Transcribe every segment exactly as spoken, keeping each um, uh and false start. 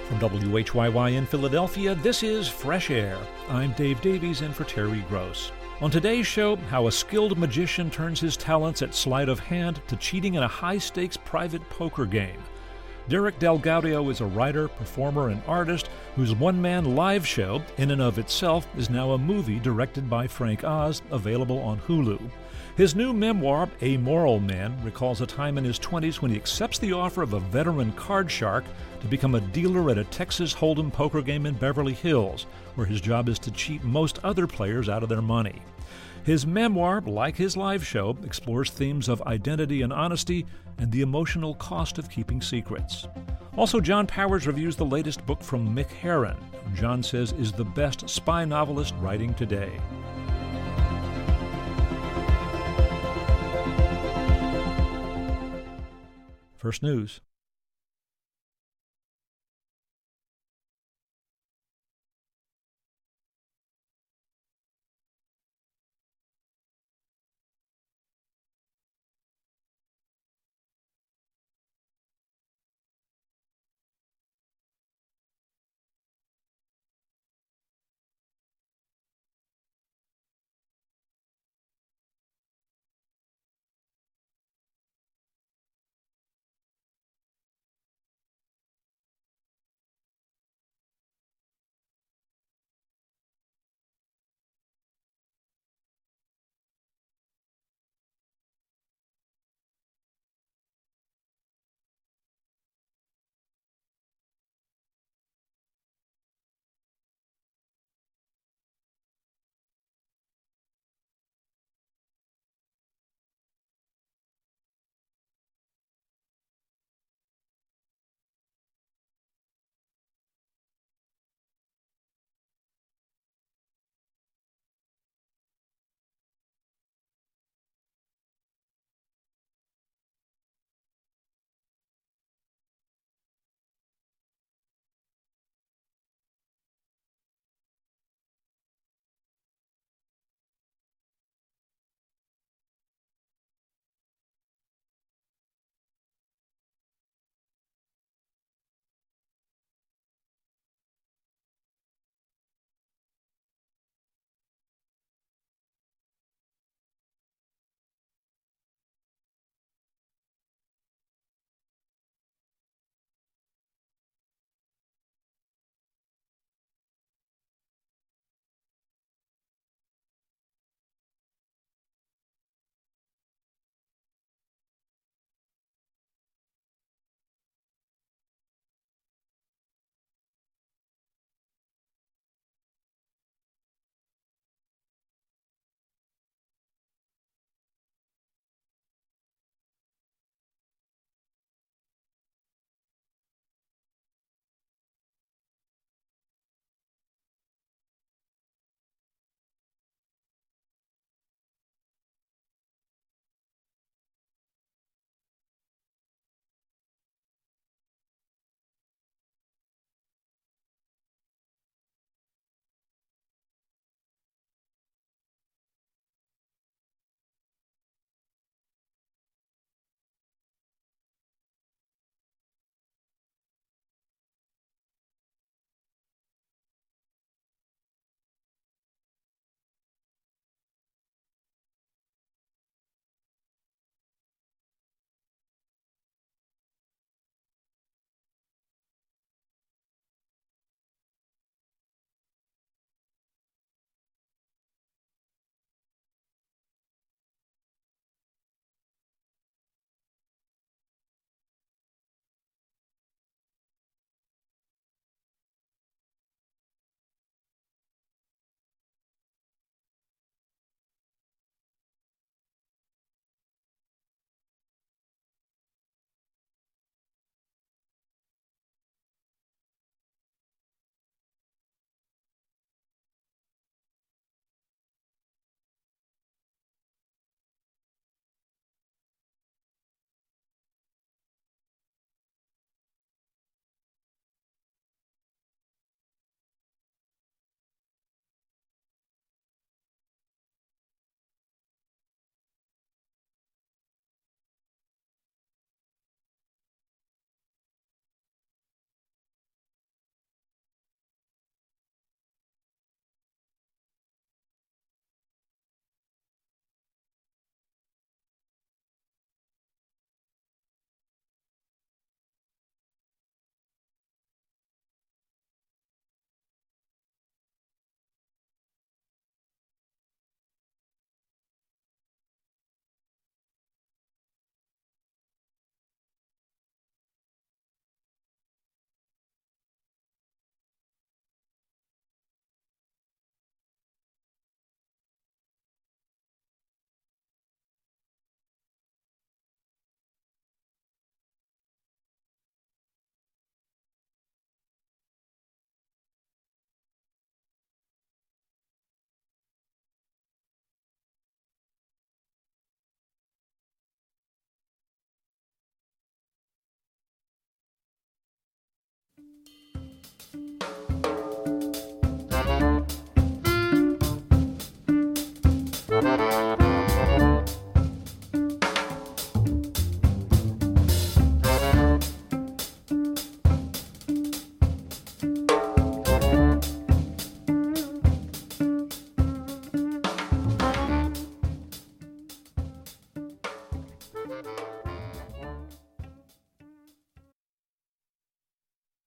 From W H Y Y in Philadelphia, this is Fresh Air. I'm Dave Davies in for Terry Gross. On today's show, how a skilled magician turns his talents at sleight of hand to cheating in a high-stakes private poker game. Derek DelGaudio is a writer, performer, and artist whose one-man live show, in and of itself, is now a movie directed by Frank Oz, available on Hulu. His new memoir, A Moral Man, recalls a time in his twenties when he accepts the offer of a veteran card shark to become a dealer at a Texas Hold'em poker game in Beverly Hills, where his job is to cheat most other players out of their money. His memoir, like his live show, explores themes of identity and honesty and the emotional cost of keeping secrets. Also, John Powers reviews the latest book from Mick Herron, who John says is the best spy novelist writing today. First News.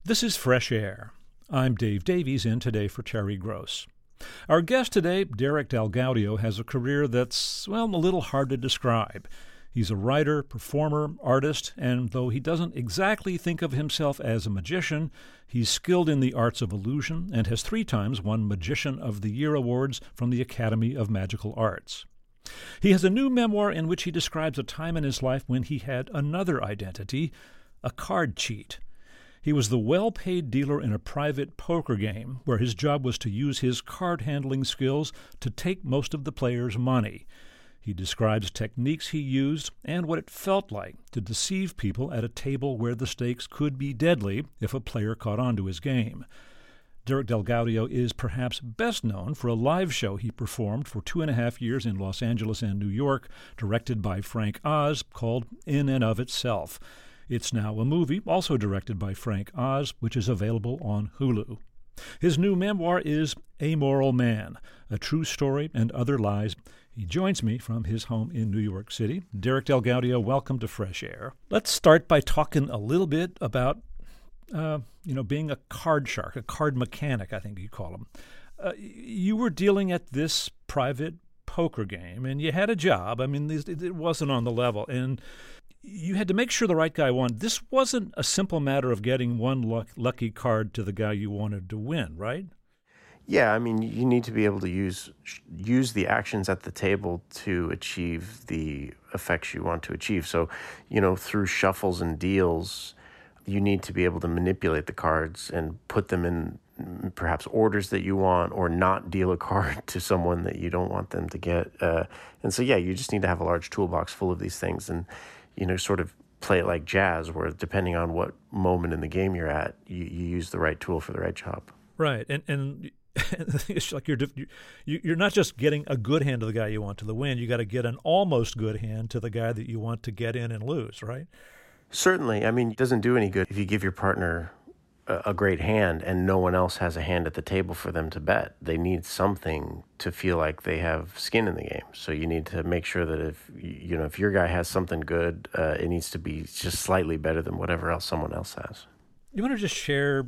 This is Fresh Air. I'm Dave Davies, in today for Terry Gross. Our guest today, Derek DelGaudio, has a career that's, well, a little hard to describe. He's a writer, performer, artist, and though he doesn't exactly think of himself as a magician, he's skilled in the arts of illusion and has three times won Magician of the Year awards from the Academy of Magical Arts. He has a new memoir in which he describes a time in his life when he had another identity, a card cheat. He was the well-paid dealer in a private poker game where his job was to use his card-handling skills to take most of the players' money. He describes techniques he used and what it felt like to deceive people at a table where the stakes could be deadly if a player caught on to his game. Derek DelGaudio is perhaps best known for a live show he performed for two and a half years in Los Angeles and New York, directed by Frank Oz, called In and of Itself. It's now a movie, also directed by Frank Oz, which is available on Hulu. His new memoir is Amoral Man, A True Story and Other Lies. He joins me from his home in New York City. Derek DelGaudio, welcome to Fresh Air. Let's start by talking a little bit about, uh, you know, being a card shark, a card mechanic, I think you call them. Uh, you were dealing at this private poker game, and you had a job. I mean, it wasn't on the level, and you had to make sure the right guy won. This wasn't a simple matter of getting one luck, lucky card to the guy you wanted to win, right? Yeah, I mean, you need to be able to use use the actions at the table to achieve the effects you want to achieve. So, you know, through shuffles and deals, you need to be able to manipulate the cards and put them in perhaps orders that you want, or not deal a card to someone that you don't want them to get. Uh, and so, yeah, you just need to have a large toolbox full of these things, and you know, sort of play it like jazz, where depending on what moment in the game you're at, you, you use the right tool for the right job. Right, and and it's like you're you're not just getting a good hand to the guy you want to the win. You got to get an almost good hand to the guy that you want to get in and lose, right? Certainly. I mean, it doesn't do any good if you give your partner a great hand and no one else has a hand at the table for them to bet. They need something to feel like they have skin in the game. So you need to make sure that if you know if your guy has something good, uh, it needs to be just slightly better than whatever else someone else has. You want to just share,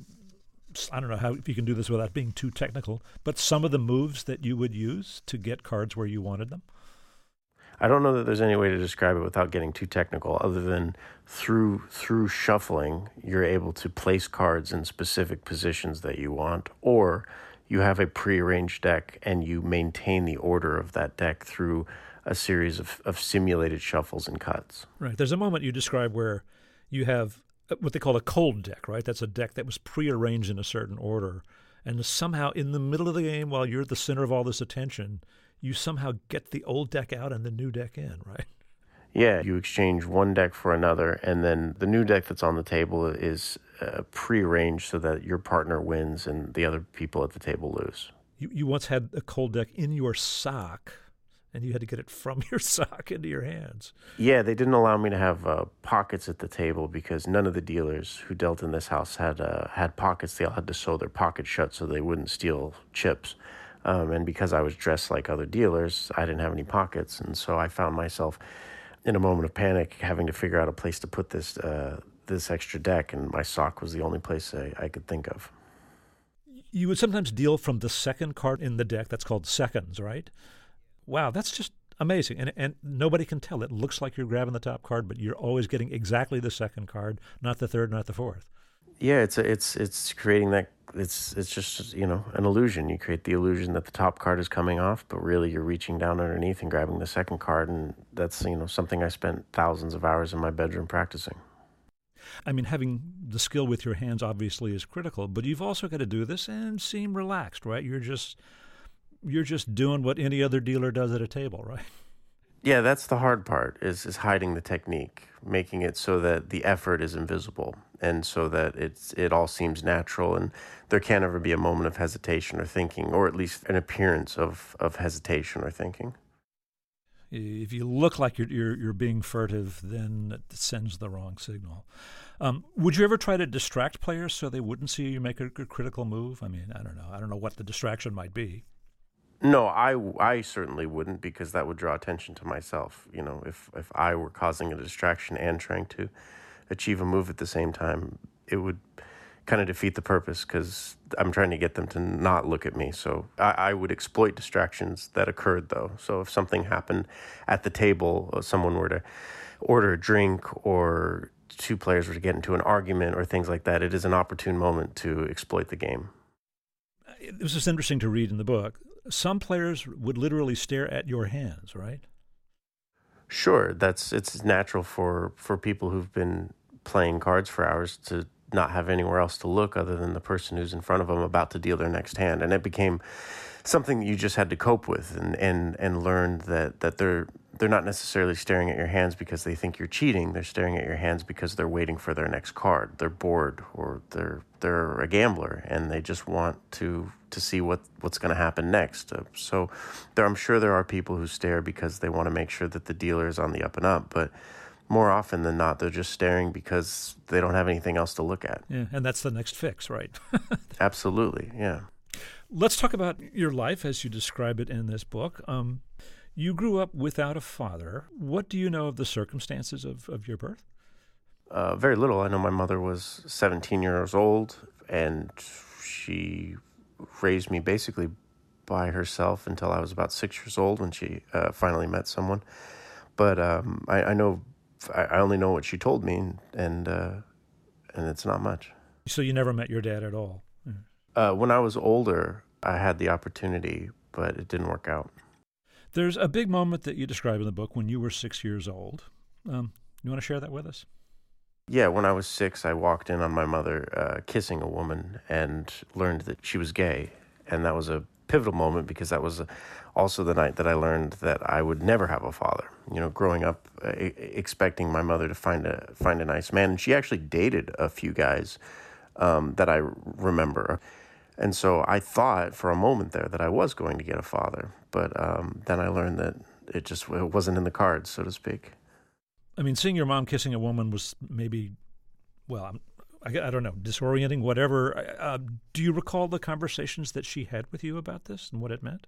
I don't know how if you can do this without being too technical, but some of the moves that you would use to get cards where you wanted them? I don't know that there's any way to describe it without getting too technical, other than through through shuffling, you're able to place cards in specific positions that you want, or you have a prearranged deck and you maintain the order of that deck through a series of, of simulated shuffles and cuts. Right. There's a moment you describe where you have what they call a cold deck, right? That's a deck that was prearranged in a certain order. And somehow in the middle of the game, while you're at the center of all this attention, you somehow get the old deck out and the new deck in, right? Yeah, you exchange one deck for another, and then the new deck that's on the table is uh, prearranged so that your partner wins and the other people at the table lose. You you once had a cold deck in your sock, and you had to get it from your sock into your hands. Yeah, they didn't allow me to have uh, pockets at the table because none of the dealers who dealt in this house had uh, had pockets. They all had to sew their pockets shut so they wouldn't steal chips. Um, and because I was dressed like other dealers, I didn't have any pockets. And so I found myself in a moment of panic having to figure out a place to put this uh, this extra deck, and my sock was the only place I, I could think of. You would sometimes deal from the second card in the deck. That's called seconds, right? Wow, that's just amazing. And and nobody can tell. It looks like you're grabbing the top card, but you're always getting exactly the second card, not the third, not the fourth. Yeah, it's a, it's it's creating that. It's it's just, you know, an illusion. You create the illusion that the top card is coming off, but really you're reaching down underneath and grabbing the second card, and that's, you know, something I spent thousands of hours in my bedroom practicing. I mean, having the skill with your hands obviously is critical, but you've also got to do this and seem relaxed, right? You're just you're just doing what any other dealer does at a table, right? Yeah, that's the hard part, is is hiding the technique, making it so that the effort is invisible and so that it's it all seems natural, and there can't ever be a moment of hesitation or thinking, or at least an appearance of, of hesitation or thinking. If you look like you're you're, you're being furtive, then it sends the wrong signal. Um, would you ever try to distract players so they wouldn't see you make a, a critical move? I mean, I don't know. I don't know what the distraction might be. No, I, I certainly wouldn't, because that would draw attention to myself. You know, if, if I were causing a distraction and trying to achieve a move at the same time, it would kind of defeat the purpose because I'm trying to get them to not look at me. So I, I would exploit distractions that occurred, though. So if something happened at the table, or someone were to order a drink, or two players were to get into an argument or things like that, it is an opportune moment to exploit the game. This is interesting to read in the book. Some players would literally stare at your hands, right? Sure, that's it's natural for, for people who've been playing cards for hours to not have anywhere else to look other than the person who's in front of them about to deal their next hand. And it became something that you just had to cope with and, and, and learn that, that they're they're not necessarily staring at your hands because they think you're cheating. They're staring at your hands because they're waiting for their next card. They're bored, or they're they're a gambler and they just want to to see what, what's going to happen next. Uh, so there, I'm sure there are people who stare because they want to make sure that the dealer is on the up and up, but more often than not, they're just staring because they don't have anything else to look at. Yeah, and that's the next fix, right? Absolutely, yeah. Let's talk about your life as you describe it in this book. Um, you grew up without a father. What do you know of the circumstances of, of your birth? Uh, very little. I know my mother was seventeen years old, and she raised me basically by herself until I was about six years old when she uh, finally met someone. But um, I, I know, I only know what she told me, and and, uh, and it's not much. So you never met your dad at all? Uh, when I was older, I had the opportunity, but it didn't work out. There's a big moment that you describe in the book when you were six years old. Um, you want to share that with us? Yeah, when I was six, I walked in on my mother uh, kissing a woman and learned that she was gay. And that was a pivotal moment because that was also the night that I learned that I would never have a father. You know, growing up uh, expecting my mother to find a find a nice man. And she actually dated a few guys um, that I remember. And so I thought for a moment there that I was going to get a father, but um, then I learned that it just it wasn't in the cards, so to speak. I mean, seeing your mom kissing a woman was maybe, well, I, I don't know, disorienting, whatever. Uh, do you recall the conversations that she had with you about this and what it meant?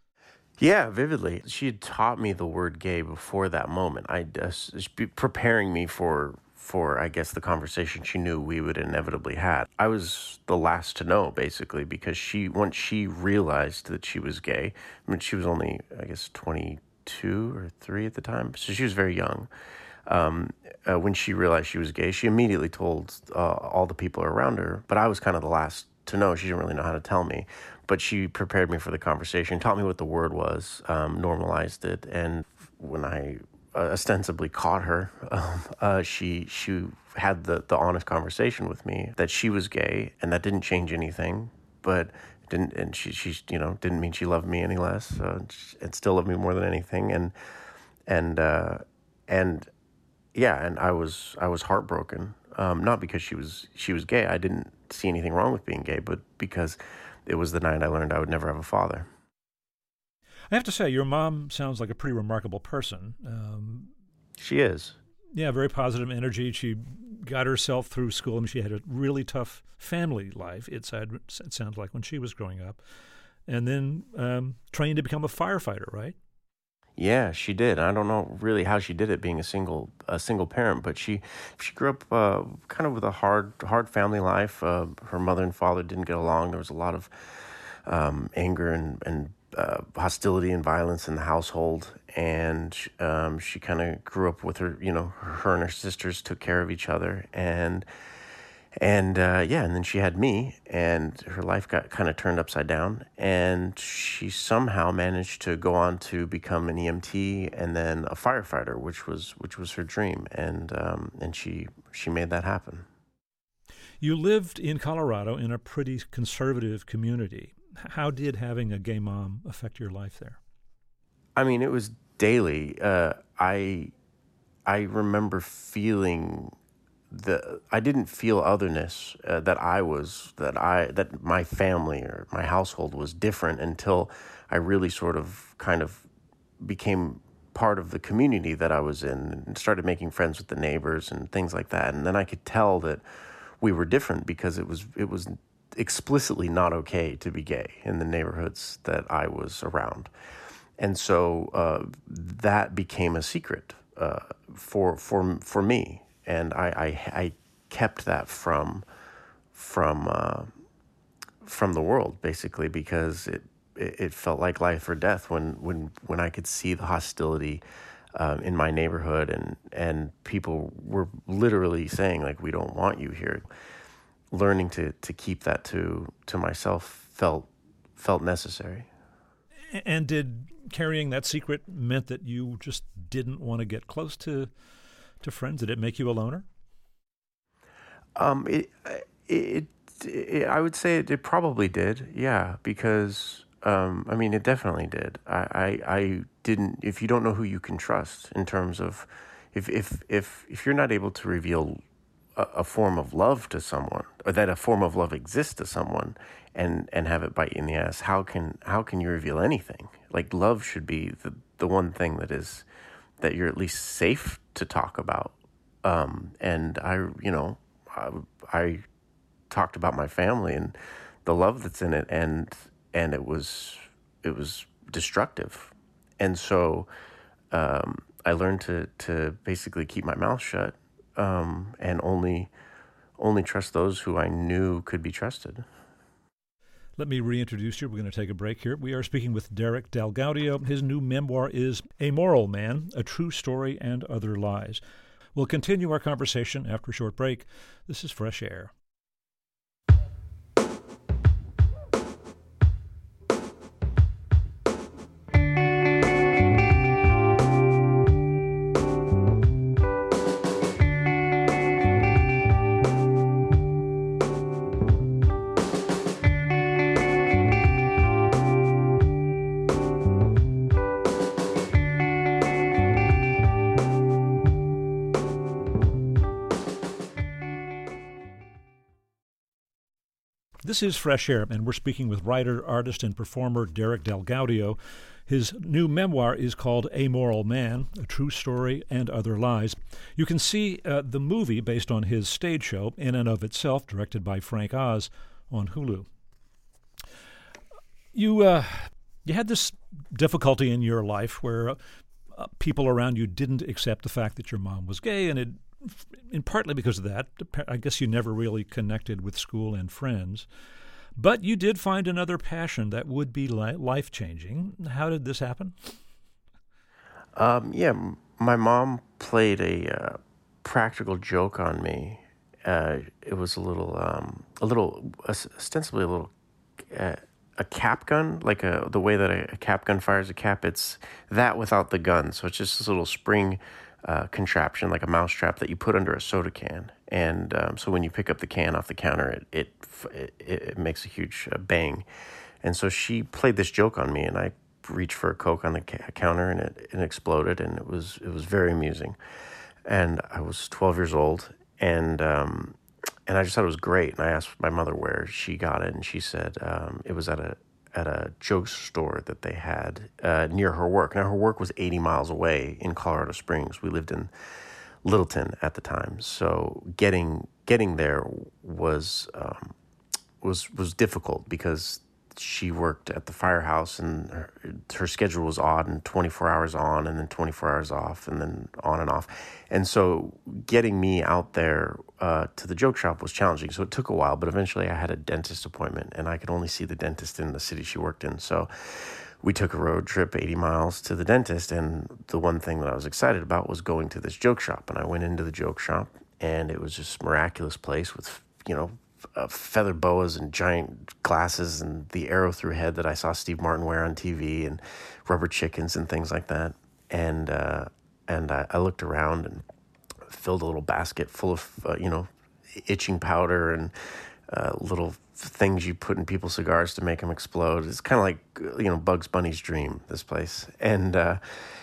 Yeah, vividly. She had taught me the word gay before that moment. I uh, preparing me for. for, I guess, the conversation she knew we would inevitably have. I was the last to know, basically, because she, once she realized that she was gay, I mean, she was only, I guess, twenty-two or three at the time, so she was very young. Um, uh, when she realized she was gay, she immediately told uh, all the people around her, but I was kind of the last to know. She didn't really know how to tell me, but she prepared me for the conversation, taught me what the word was, um, normalized it, and when I Uh, ostensibly caught her, um, uh, she she had the, the honest conversation with me that she was gay, and that didn't change anything, but it didn't and she she you know didn't mean she loved me any less, uh, and still loved me more than anything, and and uh, and yeah, and I was I was heartbroken, um, not because she was she was gay. I didn't see anything wrong with being gay, but because it was the night I learned I would never have a father. I have to say, your mom sounds like a pretty remarkable person. Um, she is. Yeah, very positive energy. She got herself through school. I mean, she had a really tough family life, it, said, it sounds like, when she was growing up. And then um, trained to become a firefighter, right? Yeah, she did. I don't know really how she did it being a single a single parent, but she she grew up uh, kind of with a hard hard family life. Uh, her mother and father didn't get along. There was a lot of um, anger and, and Uh, hostility and violence in the household, and um, she kind of grew up with her, you know, her and her sisters took care of each other, and and uh, yeah, and then she had me, and her life got kind of turned upside down, and she somehow managed to go on to become an E M T and then a firefighter, which was which was her dream, and um, and she she made that happen. You lived in Colorado in a pretty conservative community. How did having a gay mom affect your life there? I mean, it was daily. Uh, I I remember feeling the I didn't feel otherness, uh, that I was that I that my family or my household was different until I really sort of kind of became part of the community that I was in and started making friends with the neighbors and things like that. And then I could tell that we were different because it was it was. explicitly not okay to be gay in the neighborhoods that I was around. And so uh, that became a secret uh, for for for me. And I, I I kept that from from uh, from the world, basically, because it, it it felt like life or death when when when I could see the hostility um, in my neighborhood, and and people were literally saying, like, we don't want you here. Learning to to keep that to to myself felt felt necessary. And did carrying that secret meant that you just didn't want to get close to to friends? Did it make you a loner? Um, it, it, it I would say it, it probably did, yeah, because um, I mean, it definitely did. I, I, I didn't. If you don't know who you can trust in terms of, if if if if you're not able to reveal a, a form of love to someone, or that a form of love exists to someone, and and have it bite you in the ass, how can how can you reveal anything? Like, love should be the the one thing that is that you're at least safe to talk about. Um, and I, you know. I, I talked about my family and the love that's in it, and and it was it was destructive, and so um, I learned to to basically keep my mouth shut um, and only only trust those who I knew could be trusted. Let me reintroduce you. We're going to take a break here. We are speaking with Derek DelGaudio. His new memoir is Amoral Man, A True Story and Other Lies. We'll continue our conversation after a short break. This is Fresh Air. This is Fresh Air, and we're speaking with writer, artist, and performer Derek DelGaudio. His new memoir is called Amoral Man, A True Story and Other Lies. You can see uh, the movie based on his stage show, In and of Itself, directed by Frank Oz, on Hulu. You uh, you had this difficulty in your life where uh, people around you didn't accept the fact that your mom was gay, and it and partly because of that, I guess you never really connected with school and friends. But you did find another passion that would be li- life-changing. How did this happen? Um, yeah, my mom played a uh, practical joke on me. Uh, it was a little, um, a little, ostensibly a little, uh, a cap gun, like a the way that a, a cap gun fires a cap. It's that without the gun, so it's just this little spring Uh, contraption, like a mousetrap that you put under a soda can, and um, so when you pick up the can off the counter, it it it, it makes a huge uh, bang. And so she played this joke on me, and I reached for a Coke on the ca- counter, and it, it exploded, and it was it was very amusing. And I was twelve years old, and um, and I just thought it was great. And I asked my mother where she got it, and she said um, it was at a at a joke store that they had uh, near her work. Now, her work was eighty miles away in Colorado Springs. We lived in Littleton at the time, so getting getting there was um, was was difficult because she worked at the firehouse, and her, her schedule was odd, and twenty-four hours on and then twenty-four hours off, and then on and off. And so getting me out there uh, to the joke shop was challenging. So it took a while, but eventually I had a dentist appointment, and I could only see the dentist in the city she worked in. So we took a road trip eighty miles to the dentist, and the one thing that I was excited about was going to this joke shop. And I went into the joke shop, and it was just a miraculous place with, you know, Uh, feather boas and giant glasses and the arrow through head that I saw Steve Martin wear on T V, and rubber chickens and things like that. And uh, and I, I looked around and filled a little basket full of uh, you know itching powder and uh, little things you put in people's cigars to make them explode. It's kind of like you know Bugs Bunny's dream, this place. And uh,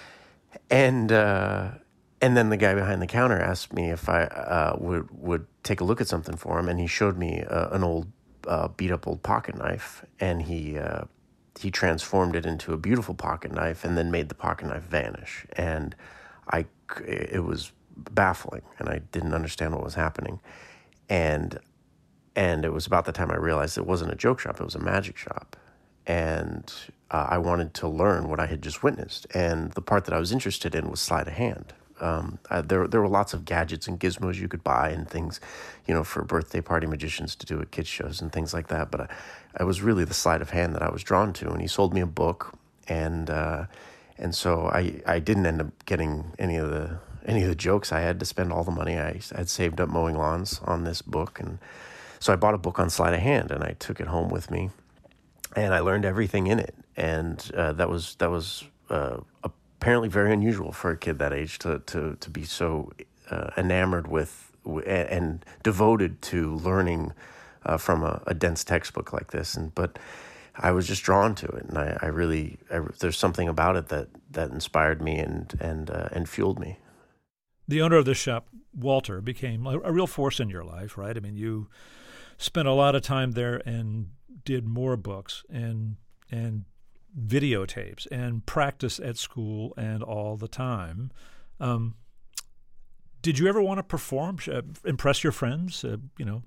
and uh, and then the guy behind the counter asked me if I uh, would would take a look at something for him, and he showed me uh, an old uh, beat up old pocket knife, and he uh, he transformed it into a beautiful pocket knife, and then made the pocket knife vanish. And I it was baffling, and I didn't understand what was happening. And and it was about the time I realized it wasn't a joke shop; it was a magic shop. And uh, I wanted to learn what I had just witnessed, and the part that I was interested in was sleight of hand. Um, uh, there there were lots of gadgets and gizmos you could buy and things, you know, for birthday party magicians to do at kids shows and things like that. But I, I was really the sleight of hand that I was drawn to, and he sold me a book, and uh, and so I, I didn't end up getting any of the any of the jokes. I had to spend all the money I had saved up mowing lawns on this book, and so I bought a book on sleight of hand, and I took it home with me, and I learned everything in it, and uh, that was that was uh, apparently very unusual for a kid that age to to to be so uh, enamored with and devoted to learning uh, from a, a dense textbook like this. And but I was just drawn to it, and I, I really I, there's something about it that that inspired me and and uh, and fueled me. The owner of the shop, Walter, became a, a real force in your life, right? I mean, you spent a lot of time there and did more books and and videotapes and practice at school and all the time. Um, did you ever want to perform, uh, impress your friends? Uh, you know.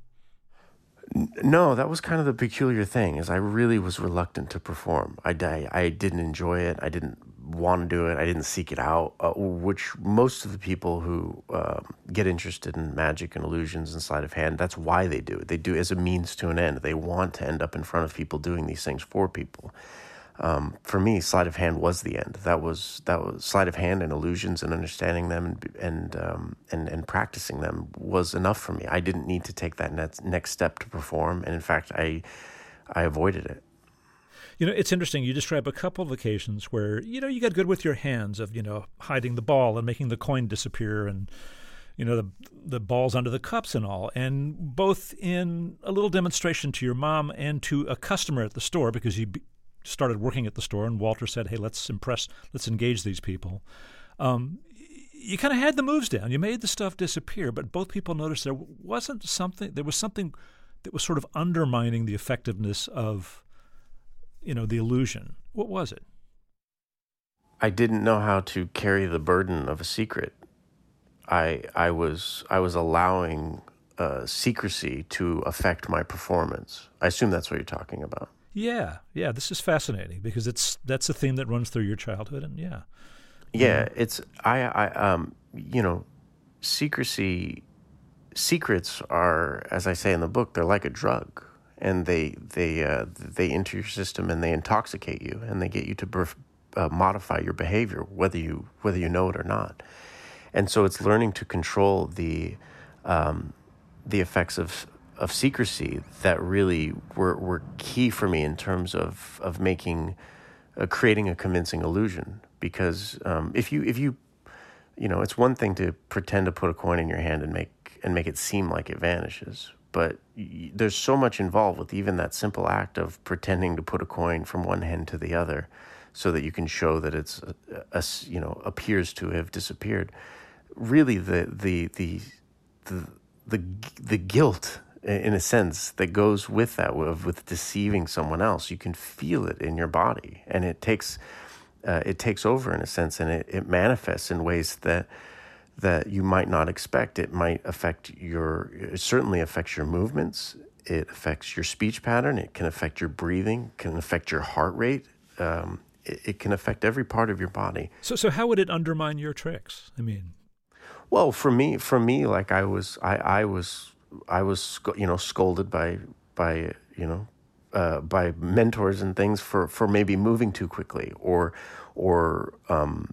No, that was kind of the peculiar thing, is I really was reluctant to perform. I, I, I didn't enjoy it. I didn't want to do it. I didn't seek it out, uh, which most of the people who uh, get interested in magic and illusions and sleight of hand, that's why they do it. They do it as a means to an end. They want to end up in front of people doing these things for people. Um, for me, sleight of hand was the end. That was that was sleight of hand and illusions and understanding them and and um, and, and practicing them was enough for me. I didn't need to take that next next step to perform, and in fact, I I avoided it. You know, it's interesting. You describe a couple of occasions where you know you got good with your hands of you know hiding the ball and making the coin disappear and you know the the balls under the cups and all, and both in a little demonstration to your mom and to a customer at the store because you. Be, started working at the store, and Walter said, hey, let's impress, let's engage these people. Um, you kind of had the moves down. You made the stuff disappear, but both people noticed there wasn't something, there was something that was sort of undermining the effectiveness of, you know, the illusion. What was it? I didn't know how to carry the burden of a secret. I I was I was allowing uh, secrecy to affect my performance. I assume that's what you're talking about. Yeah, yeah, this is fascinating because it's that's a theme that runs through your childhood, and yeah, yeah, um, it's I, I um you know, secrecy, secrets are, as I say in the book, they're like a drug, and they they uh, they enter your system and they intoxicate you, and they get you to berf- uh, modify your behavior, whether you whether you know it or not, and so it's learning to control the um, the effects of. of secrecy that really were, were key for me in terms of of making, uh, creating a convincing illusion. Because um, if you if you, you know, it's one thing to pretend to put a coin in your hand and make and make it seem like it vanishes, but y- there's so much involved with even that simple act of pretending to put a coin from one hand to the other, so that you can show that it's a, a, you know appears to have disappeared. Really, the the the the the, the guilt, in a sense, that goes with that, with, with deceiving someone else. You can feel it in your body, and it takes uh, it takes over in a sense, and it, it manifests in ways that that you might not expect. It might affect your, it certainly affects your movements. It affects your speech pattern. It can affect your breathing. Can affect your heart rate. Um, it, it can affect every part of your body. So, so how would it undermine your tricks? I mean, well, for me, for me, like I was, I, I was. I was, you know, scolded by, by you know, uh, by mentors and things for, for maybe moving too quickly, or, or, um,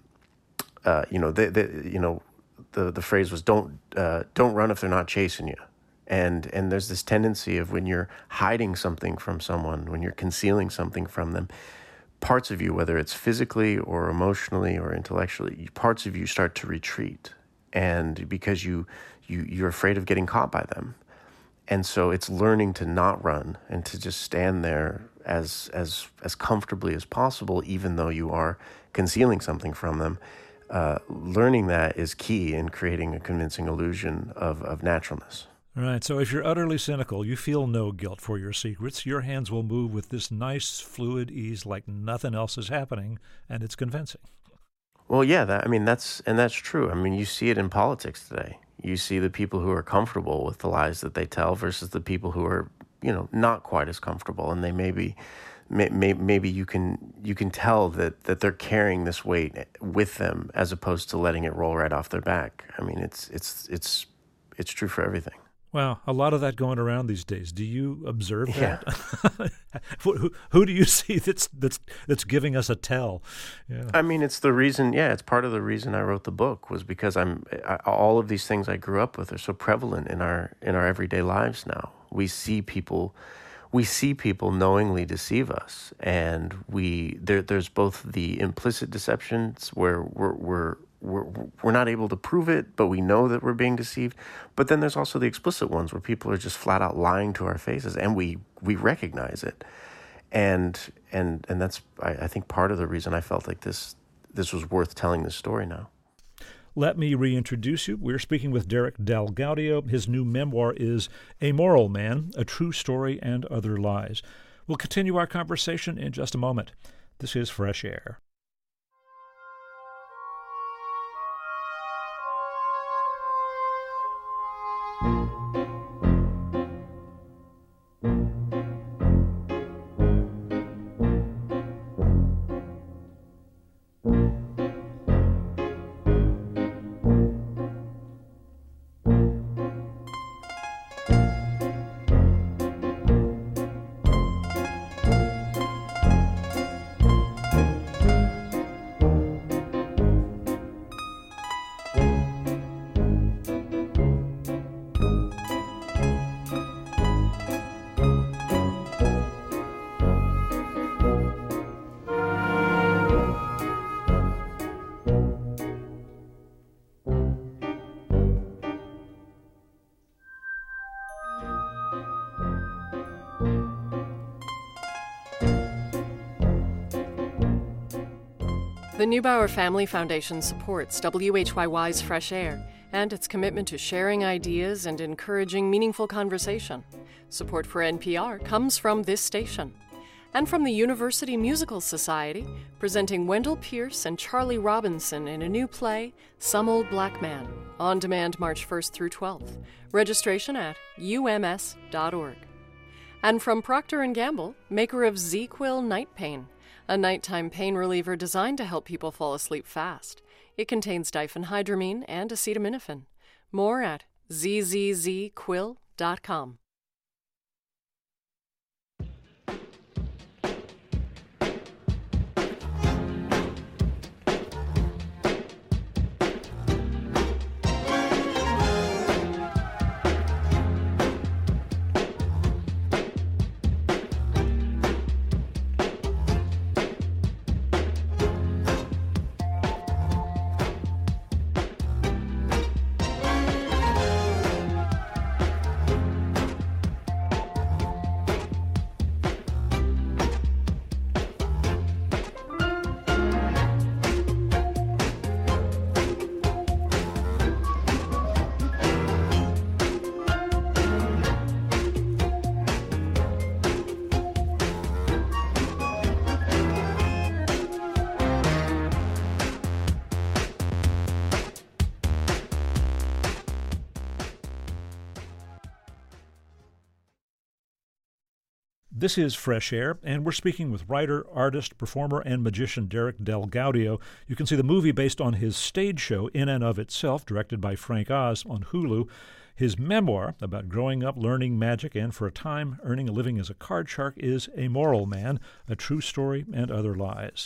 uh, you know, they, they, you know, the the phrase was don't uh, don't run if they're not chasing you, and and there's this tendency of when you're hiding something from someone, when you're concealing something from them, parts of you, whether it's physically or emotionally or intellectually, parts of you start to retreat, and because you. You, you're afraid of getting caught by them. And so it's learning to not run and to just stand there as as as comfortably as possible, even though you are concealing something from them. Uh, learning that is key in creating a convincing illusion of, of naturalness. All right. So if you're utterly cynical, you feel no guilt for your secrets. Your hands will move with this nice, fluid ease like nothing else is happening, and it's convincing. Well, yeah, that, I mean, that's, and that's true. I mean, you see it in politics today. You see the people who are comfortable with the lies that they tell versus the people who are, you know, not quite as comfortable, and they maybe, may, may, maybe you can you can tell that that they're carrying this weight with them as opposed to letting it roll right off their back. I mean, it's it's it's it's true for everything. Wow, a lot of that going around these days. Do you observe that? Yeah. who, who do you see that's that's that's giving us a tell? Yeah. I mean, it's the reason. Yeah, it's part of the reason I wrote the book was because I'm I, all of these things I grew up with are so prevalent in our in our everyday lives now. We see people, we see people knowingly deceive us, and we there there's both the implicit deceptions where we're we're We're, we're not able to prove it, but we know that we're being deceived. But then there's also the explicit ones where people are just flat out lying to our faces, and we, we recognize it. And and and that's, I, I think, part of the reason I felt like this this was worth telling this story now. Let me reintroduce you. We're speaking with Derek Del Gaudio. His new memoir is A Moral Man, A True Story and Other Lies. We'll continue our conversation in just a moment. This is Fresh Air. The Neubauer Family Foundation supports W H Y Y's Fresh Air and its commitment to sharing ideas and encouraging meaningful conversation. Support for N P R comes from this station. And from the University Musical Society, presenting Wendell Pierce and Charlie Robinson in a new play, Some Old Black Man, on demand March first through twelfth. Registration at U M S dot org. And from Procter and Gamble, maker of Z-Quil Night Pain, a nighttime pain reliever designed to help people fall asleep fast. It contains diphenhydramine and acetaminophen. More at Z Z Z quil dot com. This is Fresh Air, and we're speaking with writer, artist, performer, and magician Derek Del Gaudio. You can see the movie based on his stage show, In and of Itself, directed by Frank Oz, on Hulu. His memoir about growing up, learning magic, and for a time earning a living as a card shark is A Moral Man, A True Story and Other Lies.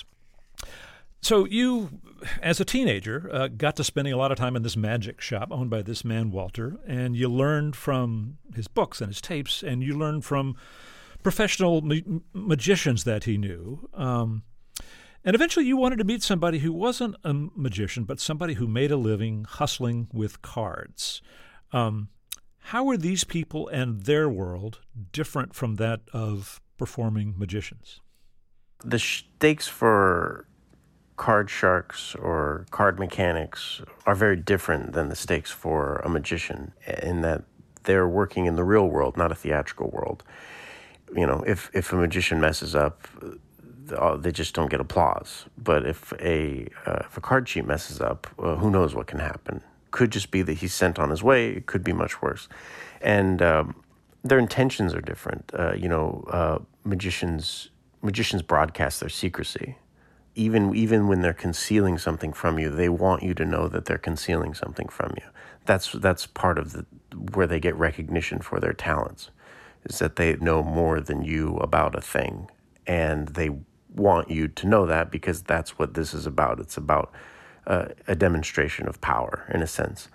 So you, as a teenager, uh, got to spending a lot of time in this magic shop owned by this man, Walter, and you learned from his books and his tapes, and you learned from professional ma- magicians that he knew. Um, and eventually you wanted to meet somebody who wasn't a magician, but somebody who made a living hustling with cards. Um, how are these people and their world different from that of performing magicians? The stakes for card sharks or card mechanics are very different than the stakes for a magician, in that they're working in the real world, not a theatrical world. You know, if, if a magician messes up, they just don't get applause. But if a uh, if a card cheat messes up, uh, who knows what can happen? Could just be that he's sent on his way. It could be much worse. And um, their intentions are different. Uh, you know, uh, magicians magicians broadcast their secrecy. Even even when they're concealing something from you, they want you to know that they're concealing something from you. That's that's part of the where they get recognition for their talents, is that they know more than you about a thing, and they want you to know that because that's what this is about. It's about uh, a demonstration of power, in a sense.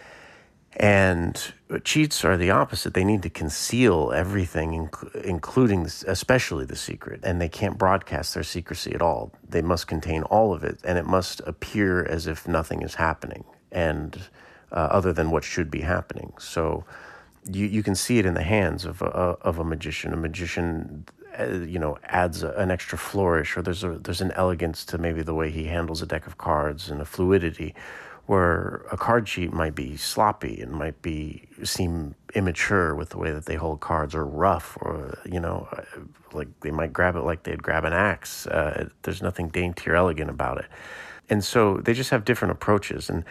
And cheats are the opposite. They need to conceal everything, inc- including, this, especially the secret. And they can't broadcast their secrecy at all. They must contain all of it, and it must appear as if nothing is happening, and uh, other than what should be happening. So you you can see it in the hands of a, of a magician. A magician, uh, you know, adds a, an extra flourish, or there's a there's an elegance to maybe the way he handles a deck of cards, and a fluidity, where a card cheat might be sloppy and might be seem immature with the way that they hold cards, or rough, or, you know, like they might grab it like they'd grab an axe. Uh, there's nothing dainty or elegant about it. And so they just have different approaches. And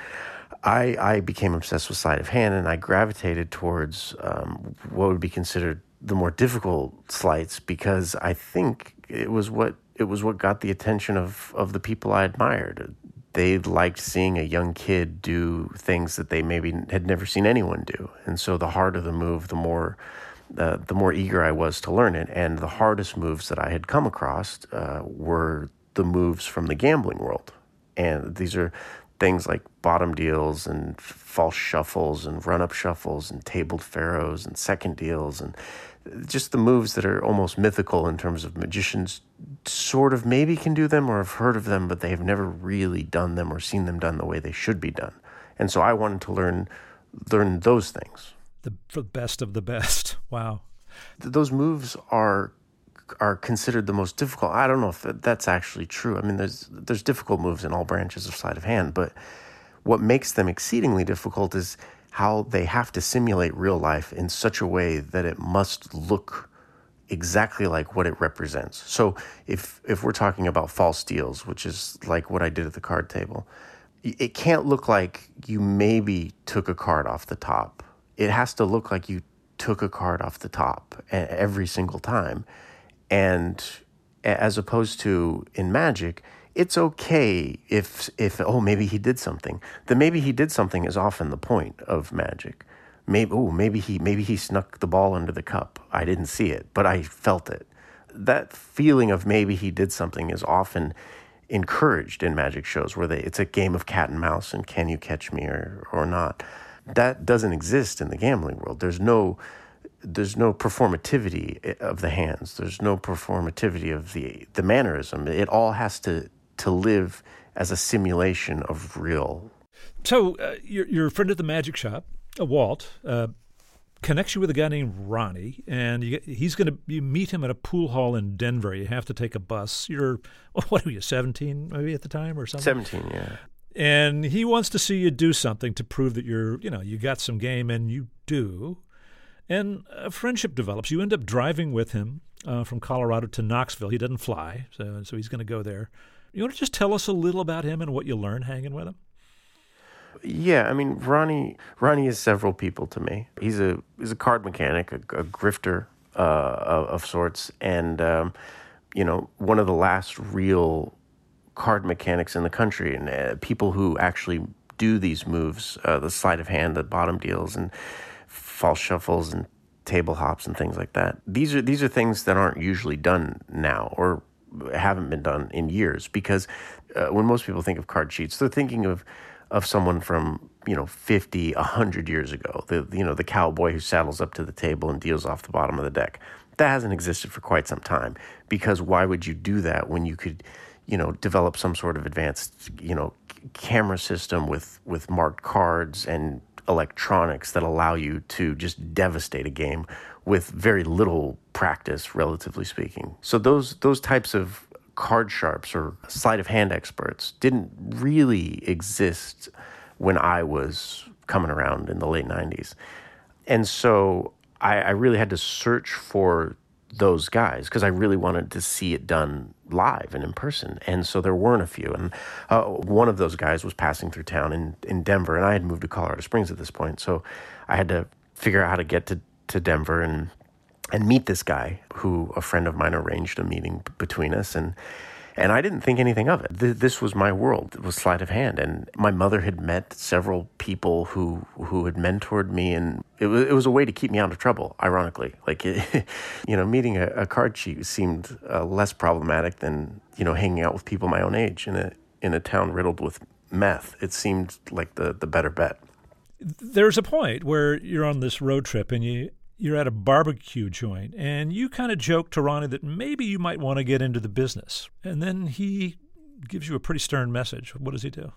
I, I became obsessed with sleight of hand, and I gravitated towards um, what would be considered the more difficult sleights, because I think it was what it was what got the attention of, of the people I admired. They liked seeing a young kid do things that they maybe had never seen anyone do. And so the harder the move, the more uh, the more eager I was to learn it. And the hardest moves that I had come across uh, were the moves from the gambling world. And these are things like bottom deals and false shuffles and run-up shuffles and tabled pharaohs and second deals, and just the moves that are almost mythical in terms of magicians sort of maybe can do them or have heard of them, but they have never really done them or seen them done the way they should be done. And so I wanted to learn learn those things. The, the best of the best. Wow. Those moves are are considered the most difficult. I don't know if that's actually true. I mean, there's there's difficult moves in all branches of sleight of hand, but what makes them exceedingly difficult is how they have to simulate real life in such a way that it must look exactly like what it represents. So if if we're talking about false deals, which is like what I did at the card table, it can't look like you maybe took a card off the top. It has to look like you took a card off the top every single time. And as opposed to in Magic, it's okay if, if oh, maybe he did something. The maybe he did something is often the point of Magic. Maybe, oh, maybe he maybe he snuck the ball under the cup. I didn't see it, but I felt it. That feeling of maybe he did something is often encouraged in Magic shows, where they, it's a game of cat and mouse and can you catch me or, or not. That doesn't exist in the gambling world. There's no there's no performativity of the hands. There's no performativity of the the mannerism. It all has to to live as a simulation of real. So uh, your your friend at the magic shop, uh, Walt, uh, connects you with a guy named Ronnie, and you, he's going to you meet him at a pool hall in Denver. You have to take a bus. You're what are you, seventeen maybe at the time or something? Seventeen, yeah. And he wants to see you do something to prove that you're you know you got some game, and you do. And a friendship develops. You end up driving with him uh, from Colorado to Knoxville. He doesn't fly, so so he's going to go there. You want to just tell us a little about him and what you learned hanging with him? Yeah, I mean, Ronnie Ronnie is several people to me. He's a he's a card mechanic, a, a grifter uh, of, of sorts, and um, you know, one of the last real card mechanics in the country, and uh, people who actually do these moves, uh, the sleight of hand, the bottom deals, and false shuffles, and table hops, and things like that. These are these are things that aren't usually done now, or haven't been done in years, because uh, when most people think of card cheats, they're thinking of of someone from, you know, fifty, one hundred years ago, the you know, the cowboy who saddles up to the table and deals off the bottom of the deck. That hasn't existed for quite some time, because why would you do that when you could, you know, develop some sort of advanced, you know, camera system with, with marked cards and electronics that allow you to just devastate a game with very little practice, relatively speaking. So those those types of card sharps or sleight of hand experts didn't really exist when I was coming around in the late nineties. And so I, I really had to search for those guys, because I really wanted to see it done live and in person. And so there weren't a few. And uh, one of those guys was passing through town in, in Denver, and I had moved to Colorado Springs at this point. So I had to figure out how to get to, to Denver and and meet this guy who a friend of mine arranged a meeting b- between us, and and I didn't think anything of it. Th- this was my world. It was sleight of hand, and my mother had met several people who who had mentored me, and it was it was a way to keep me out of trouble. Ironically, like it, you know, meeting a, a card cheat seemed uh, less problematic than you know hanging out with people my own age in a in a town riddled with meth. It seemed like the the better bet. There's a point where you're on this road trip and you. You're at a barbecue joint, and you kind of joke to Ronnie that maybe you might want to get into the business. And then he gives you a pretty stern message. What does he do?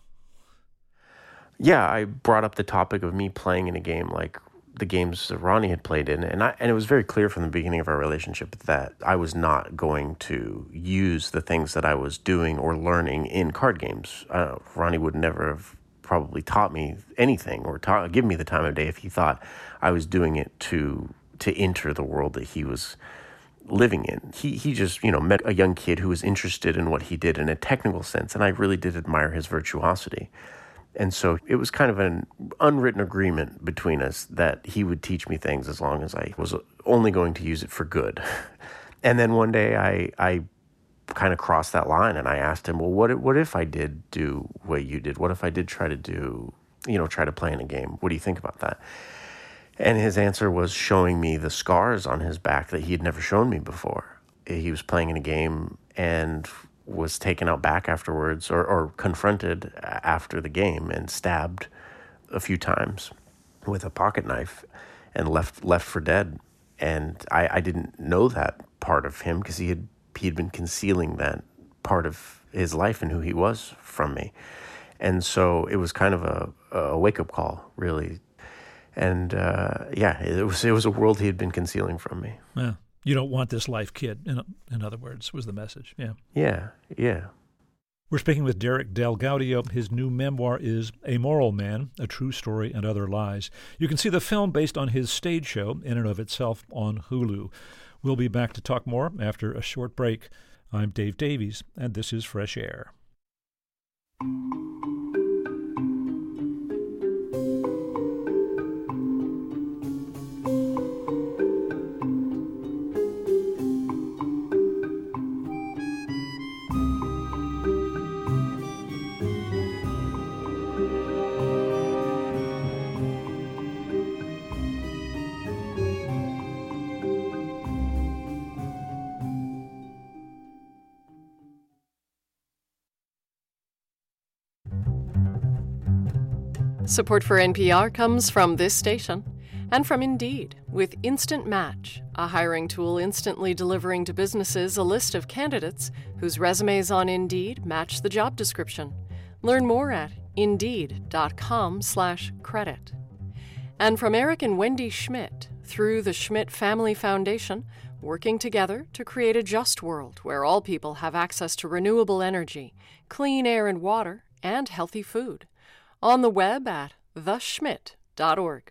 Yeah, I brought up the topic of me playing in a game like the games that Ronnie had played in, and I, and it was very clear from the beginning of our relationship that I was not going to use the things that I was doing or learning in card games. Uh, Ronnie would never have probably taught me anything or taught, give me the time of day if he thought I was doing it to to enter the world that he was living in. He he just, you know, met a young kid who was interested in what he did in a technical sense, and I really did admire his virtuosity. And so it was kind of an unwritten agreement between us that he would teach me things as long as I was only going to use it for good. And then one day I I kind of crossed that line, and I asked him, well, what if, what if I did do what you did? What if I did try to do, you know, try to play in a game? What do you think about that? And his answer was showing me the scars on his back that he had never shown me before. He was playing in a game and was taken out back afterwards, or, or confronted after the game and stabbed a few times with a pocket knife and left left for dead. And I, I didn't know that part of him because he had he'd been concealing that part of his life and who he was from me. And so it was kind of a, a wake-up call, really. And uh, yeah, it was it was a world he had been concealing from me. Yeah. You don't want this life, kid, in, in other words, was the message. Yeah. Yeah, yeah. We're speaking with Derek Del Gaudio. His new memoir is Amoral Man, A True Story and Other Lies. You can see the film based on his stage show, in and of itself, on Hulu. We'll be back to talk more after a short break. I'm Dave Davies, and this is Fresh Air. Support for N P R comes from this station and from Indeed, with Instant Match, a hiring tool instantly delivering to businesses a list of candidates whose resumes on Indeed match the job description. Learn more at Indeed.com slash credit. And from Eric and Wendy Schmidt, through the Schmidt Family Foundation, working together to create a just world where all people have access to renewable energy, clean air and water, and healthy food. On the web at the schmidt dot org.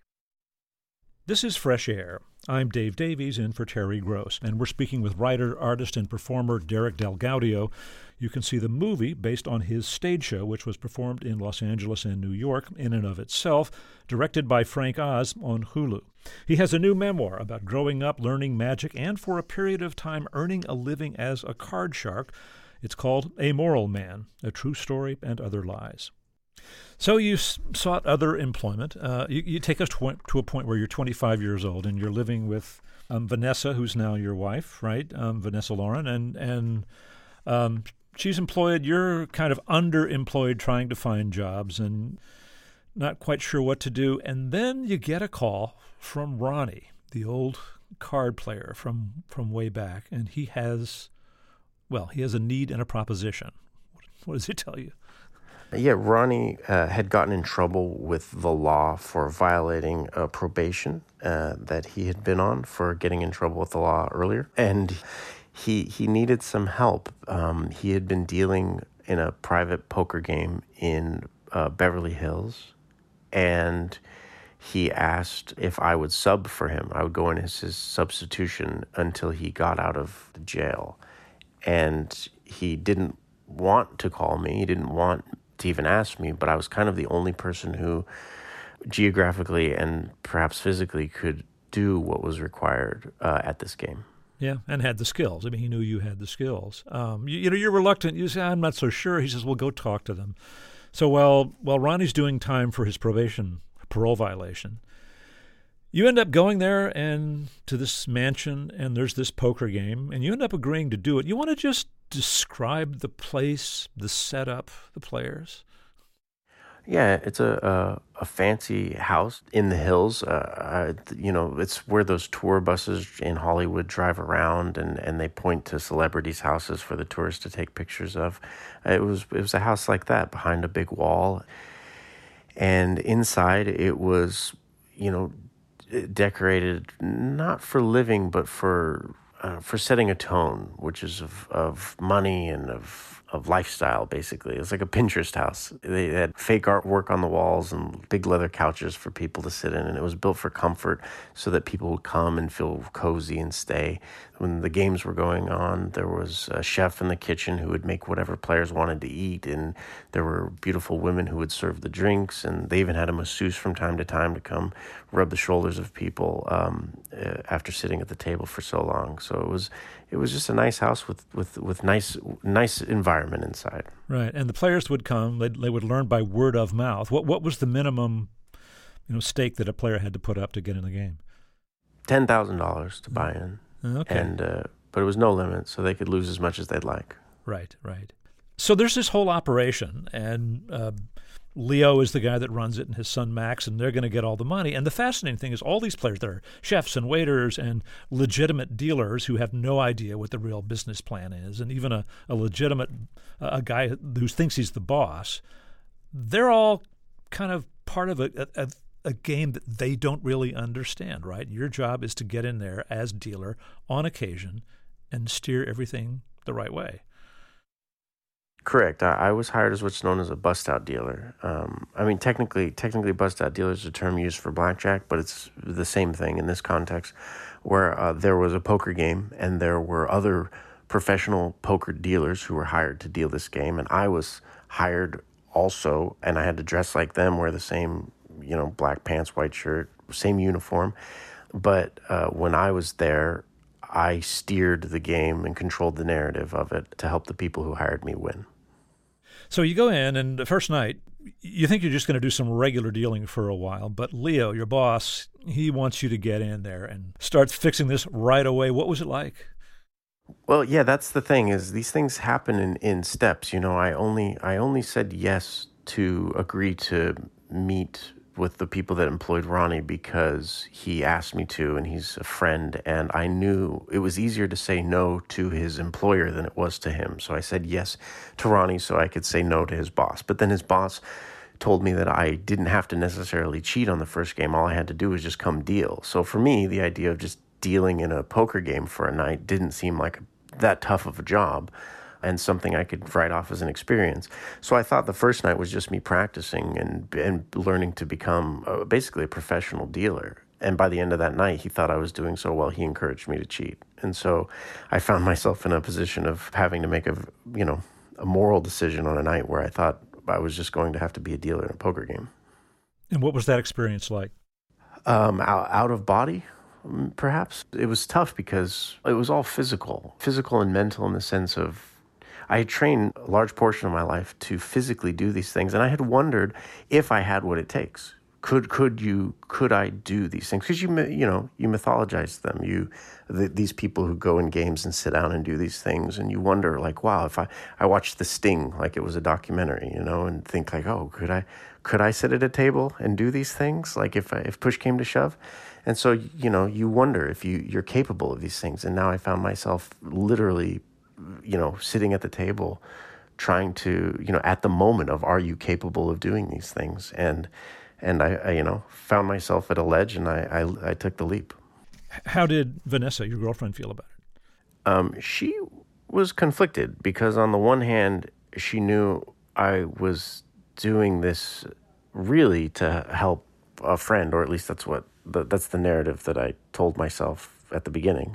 This is Fresh Air. I'm Dave Davies, in for Terry Gross, and we're speaking with writer, artist, and performer Derek Del Gaudio. You can see the movie based on his stage show, which was performed in Los Angeles and New York, in and of itself, directed by Frank Oz, on Hulu. He has a new memoir about growing up, learning magic, and for a period of time earning a living as a card shark. It's called Amoral Man, A True Story and Other Lies. So you s- sought other employment. Uh, you, you take us to, to a point where you're twenty-five years old and you're living with um, Vanessa, who's now your wife, right? Um, Vanessa Lauren, and and um, she's employed. You're kind of underemployed, trying to find jobs and not quite sure what to do. And then you get a call from Ronnie, the old card player from from way back, and he has, well, he has a need and a proposition. What, what does he tell you? Yeah, Ronnie uh, had gotten in trouble with the law for violating a probation uh, that he had been on for getting in trouble with the law earlier. And he he needed some help. Um, he had been dealing in a private poker game in uh, Beverly Hills, and he asked if I would sub for him. I would go in as his substitution until he got out of the jail. And he didn't want to call me. He didn't want to even ask me, but I was kind of the only person who geographically and perhaps physically could do what was required uh, at this game. Yeah, and had the skills. I mean, he knew you had the skills. Um, you, you know, you're reluctant. You say, I'm not so sure. He says, well, go talk to them. So while, while Ronnie's doing time for his probation, parole violation, you end up going there and to this mansion, and there's this poker game, and you end up agreeing to do it. You want to just describe the place, the setup, the players? Yeah, it's a a, a fancy house in the hills. Uh, I, you know, it's where those tour buses in Hollywood drive around, and, and they point to celebrities' houses for the tourists to take pictures of. It was it was a house like that behind a big wall, and inside it was, you know, decorated not for living, but for uh, for setting a tone, which is of of money and of. of lifestyle, basically. It was like a Pinterest house. They had fake artwork on the walls and big leather couches for people to sit in, and it was built for comfort so that people would come and feel cozy and stay. When the games were going on, there was a chef in the kitchen who would make whatever players wanted to eat, and there were beautiful women who would serve the drinks, and they even had a masseuse from time to time to come rub the shoulders of people um, uh, after sitting at the table for so long. So it was it was just a nice house with with, with nice nice environment inside. Right, and the players would come. They they would learn by word of mouth. What what was the minimum, you know, stake that a player had to put up to get in the game? Ten thousand dollars to buy in. Okay, and uh, but it was no limit, so they could lose as much as they'd like. Right, right. So there's this whole operation, and uh, Leo is the guy that runs it, and his son Max, and they're going to get all the money. And the fascinating thing is all these players, there are chefs and waiters and legitimate dealers who have no idea what the real business plan is, and even a, a legitimate uh, a guy who thinks he's the boss. They're all kind of part of a, a, a game that they don't really understand, right? Your job is to get in there as dealer on occasion and steer everything the right way. Correct. I, I was hired as what's known as a bust-out dealer. Um, I mean, technically, technically, bust-out dealer is a term used for blackjack, but it's the same thing in this context, where uh, there was a poker game and there were other professional poker dealers who were hired to deal this game, and I was hired also, and I had to dress like them, wear the same, you know, black pants, white shirt, same uniform. But uh, when I was there, I steered the game and controlled the narrative of it to help the people who hired me win. So you go in, and the first night, you think you're just going to do some regular dealing for a while, but Leo, your boss, he wants you to get in there and start fixing this right away. What was it like? Well, yeah, that's the thing, is these things happen in, in steps. You know, I only I only said yes to agree to meet with the people that employed Ronnie because he asked me to, and he's a friend, and I knew it was easier to say no to his employer than it was to him. So I said yes to Ronnie so I could say no to his boss. But then his boss told me that I didn't have to necessarily cheat on the first game. All I had to do was just come deal. So for me, the idea of just dealing in a poker game for a night didn't seem like that tough of a job, and something I could write off as an experience. So I thought the first night was just me practicing and and learning to become uh, basically a professional dealer. And by the end of that night, he thought I was doing so well, he encouraged me to cheat. And so I found myself in a position of having to make a, you know, a moral decision on a night where I thought I was just going to have to be a dealer in a poker game. And what was that experience like? Um, out, out of body, perhaps. It was tough because it was all physical, physical and mental in the sense of I had trained a large portion of my life to physically do these things, and I had wondered if I had what it takes. Could could you could I do these things? Because you you know you mythologize them. You the, these people who go in games and sit down and do these things, and you wonder like, wow, if I I watched The Sting like it was a documentary, you know, and think like, oh, could I could I sit at a table and do these things? Like if I, if push came to shove. And so you know you wonder if you you're capable of these things. And now I found myself literally, you know, sitting at the table trying to, you know, at the moment of, are you capable of doing these things? And, and I, I you know, found myself at a ledge, and I, I, I took the leap. How did Vanessa, your girlfriend, feel about it? Um, she was conflicted because on the one hand, she knew I was doing this really to help a friend, or at least that's what, the, that's the narrative that I told myself at the beginning.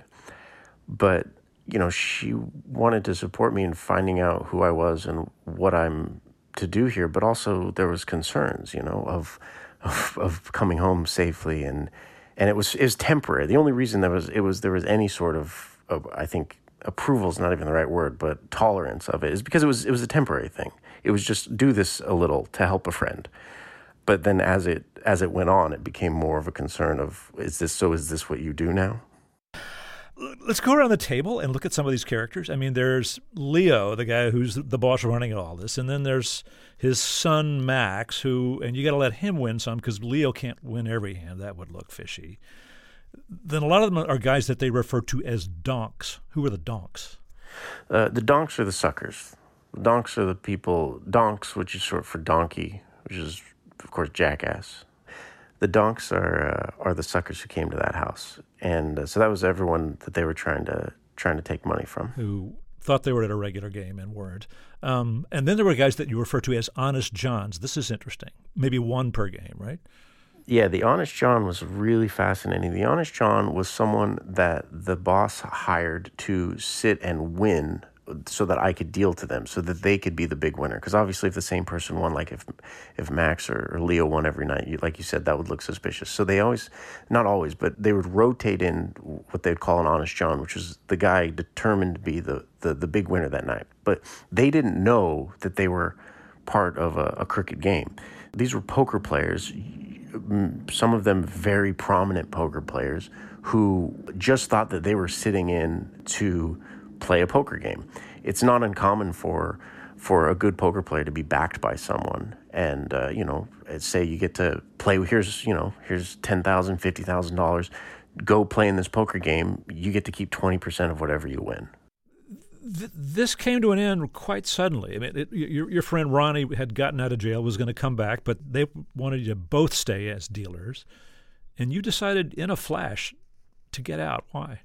But you know, she wanted to support me in finding out who I was and what I'm to do here, but also there was concerns, you know, of of, of coming home safely, and and it was it was temporary. The only reason there was it was there was any sort of uh, I think approval is not even the right word, but tolerance of it, is because it was it was a temporary thing. It was just do this a little to help a friend. But then as it as it went on, it became more of a concern of, is this so is this what you do now? Let's go around the table and look at some of these characters. I mean, there's Leo, the guy who's the boss running all this, and then there's his son Max, who, and you got to let him win some because Leo can't win every hand. That would look fishy. Then a lot of them are guys that they refer to as donks. Who are the donks? Uh, the donks are the suckers. The donks are the people, donks, which is short for donkey, which is, of course, jackass. The donks are uh, are the suckers who came to that house, and uh, so that was everyone that they were trying to trying to take money from. Who thought they were at a regular game and weren't. Um, and then there were guys that you refer to as Honest Johns. This is interesting. Maybe one per game, right? Yeah, the Honest John was really fascinating. The Honest John was someone that the boss hired to sit and win so that I could deal to them, so that they could be the big winner. Because obviously if the same person won, like if if Max or, or Leo won every night, you, like you said, that would look suspicious. So they always, not always, but they would rotate in what they'd call an Honest John, which is the guy determined to be the, the, the big winner that night. But they didn't know that they were part of a, a crooked game. These were poker players, some of them very prominent poker players, who just thought that they were sitting in to play a poker game. It's not uncommon for for a good poker player to be backed by someone, and uh, you know, say you get to play. Here's you know, here's ten thousand, fifty thousand dollars. Go play in this poker game. You get to keep twenty percent of whatever you win. Th- this came to an end quite suddenly. I mean, it, your your friend Ronnie had gotten out of jail, was going to come back, but they wanted you to both stay as dealers, and you decided in a flash to get out. Why?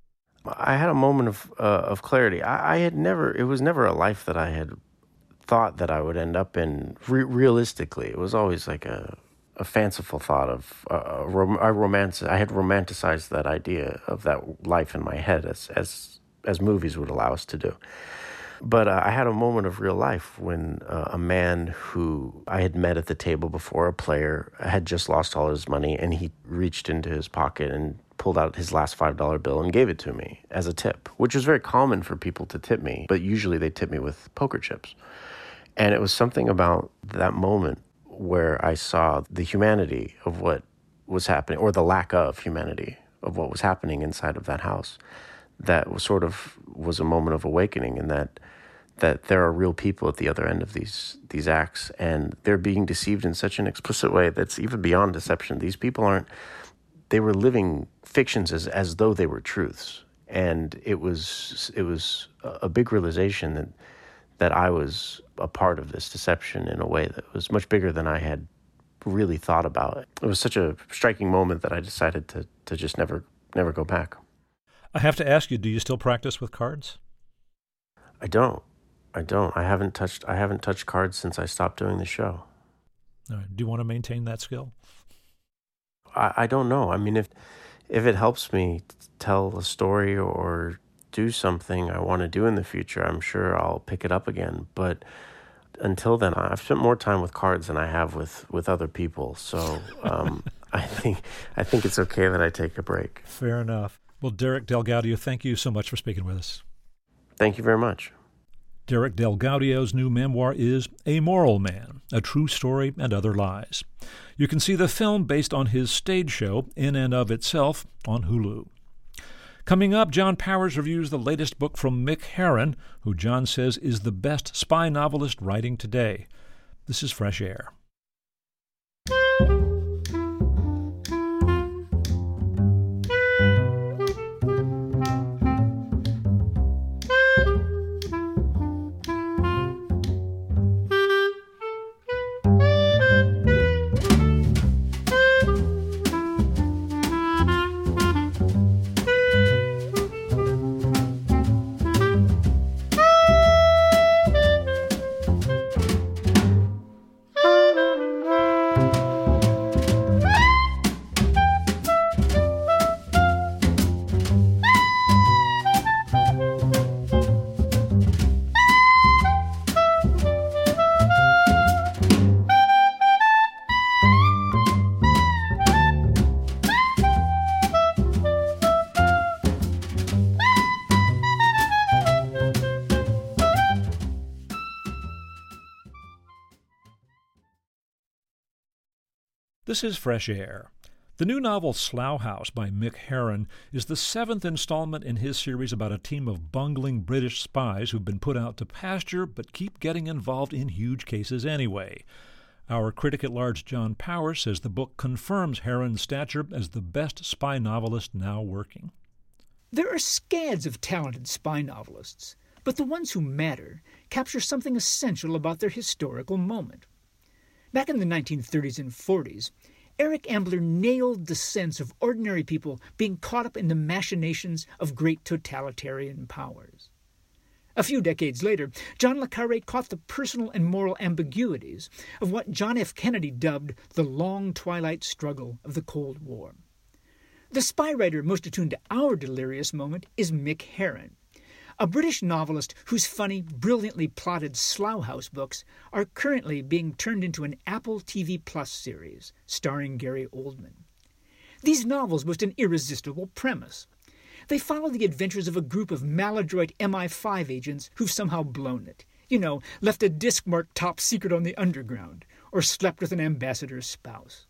I had a moment of uh, of clarity. I, I had never, it was never a life that I had thought that I would end up in. Re- realistically, it was always like a, a fanciful thought of, uh, a rom- I romance. I had romanticized that idea of that life in my head as as as movies would allow us to do. But uh, I had a moment of real life when uh, a man who I had met at the table before, a player, had just lost all his money, and he reached into his pocket and pulled out his last five dollar bill and gave it to me as a tip, which is very common for people to tip me, but usually they tip me with poker chips. And it was something about that moment where I saw the humanity of what was happening, or the lack of humanity of what was happening inside of that house, that was sort of was a moment of awakening, and that that there are real people at the other end of these these acts, and they're being deceived in such an explicit way that's even beyond deception. These people aren't, they were living fictions as, as though they were truths. And it was it was a big realization that that I was a part of this deception in a way that was much bigger than I had really thought about. It was such a striking moment that I decided to to just never never go back. I have to ask you, do you still practice with cards? I don't. I don't. I haven't touched I haven't touched cards since I stopped doing the show. All right. Do you want to maintain that skill? I, I don't know. I mean, if if it helps me tell a story or do something I want to do in the future, I'm sure I'll pick it up again. But until then, I've spent more time with cards than I have with, with other people. So um, I think I think it's okay that I take a break. Fair enough. Well, Derek DelGaudio, thank you so much for speaking with us. Thank you very much. Derek DelGaudio's new memoir is A Moral Man, A True Story and Other Lies. You can see the film based on his stage show, In and of Itself, on Hulu. Coming up, John Powers reviews the latest book from Mick Herron, who John says is the best spy novelist writing today. This is Fresh Air. This is Fresh Air. The new novel Slough House by Mick Herron is the seventh installment in his series about a team of bungling British spies who've been put out to pasture but keep getting involved in huge cases anyway. Our critic at large, John Powers, says the book confirms Herron's stature as the best spy novelist now working. There are scads of talented spy novelists, but the ones who matter capture something essential about their historical moment. Back in the nineteen thirties and forties, Eric Ambler nailed the sense of ordinary people being caught up in the machinations of great totalitarian powers. A few decades later, John le Carré caught the personal and moral ambiguities of what John F. Kennedy dubbed the long twilight struggle of the Cold War. The spy writer most attuned to our delirious moment is Mick Herron, a British novelist whose funny, brilliantly plotted Slough House books are currently being turned into an Apple T V Plus series starring Gary Oldman. These novels boast an irresistible premise. They follow the adventures of a group of maladroit M I five agents who've somehow blown it. You know, left a disc marked top secret on the underground, or slept with an ambassador's spouse.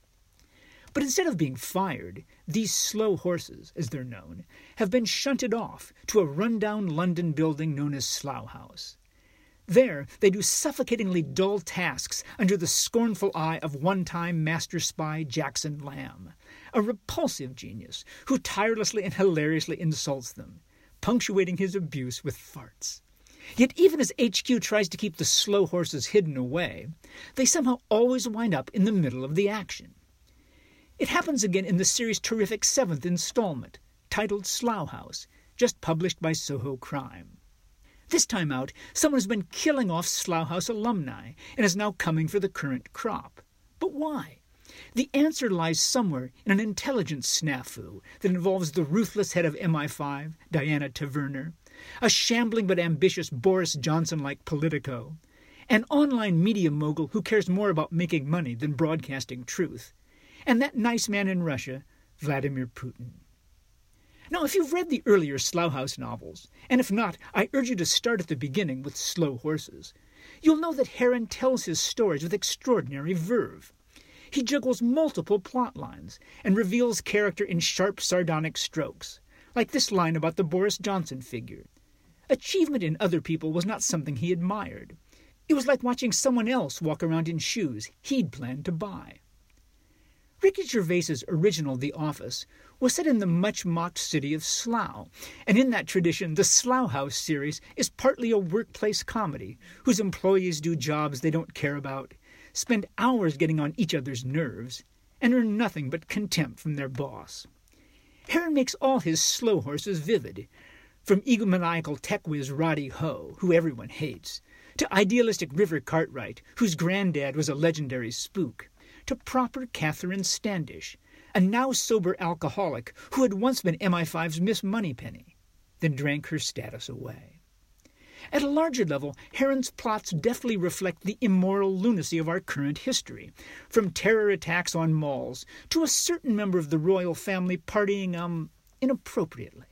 But instead of being fired, these slow horses, as they're known, have been shunted off to a rundown London building known as Slough House. There, they do suffocatingly dull tasks under the scornful eye of one-time master spy Jackson Lamb, a repulsive genius who tirelessly and hilariously insults them, punctuating his abuse with farts. Yet even as H Q tries to keep the slow horses hidden away, they somehow always wind up in the middle of the action. It happens again in the series' terrific seventh installment, titled Slough House, just published by Soho Crime. This time out, someone has been killing off Slough House alumni and is now coming for the current crop. But why? The answer lies somewhere in an intelligence snafu that involves the ruthless head of M I five, Diana Taverner, a shambling but ambitious Boris Johnson-like Politico, an online media mogul who cares more about making money than broadcasting truth, and that nice man in Russia, Vladimir Putin. Now, if you've read the earlier Slough House novels, and if not, I urge you to start at the beginning with Slow Horses, you'll know that Herron tells his stories with extraordinary verve. He juggles multiple plot lines and reveals character in sharp, sardonic strokes, like this line about the Boris Johnson figure. Achievement in other people was not something he admired. It was like watching someone else walk around in shoes he'd planned to buy. Ricky Gervais's original The Office was set in the much-mocked city of Slough, and in that tradition, the Slough House series is partly a workplace comedy whose employees do jobs they don't care about, spend hours getting on each other's nerves, and earn nothing but contempt from their boss. Herron makes all his slow horses vivid, from egomaniacal tech whiz Roddy Ho, who everyone hates, to idealistic River Cartwright, whose granddad was a legendary spook, to proper Catherine Standish, a now-sober alcoholic who had once been M I five's Miss Moneypenny, then drank her status away. At a larger level, Herron's plots deftly reflect the immoral lunacy of our current history, from terror attacks on malls to a certain member of the royal family partying, um, inappropriately.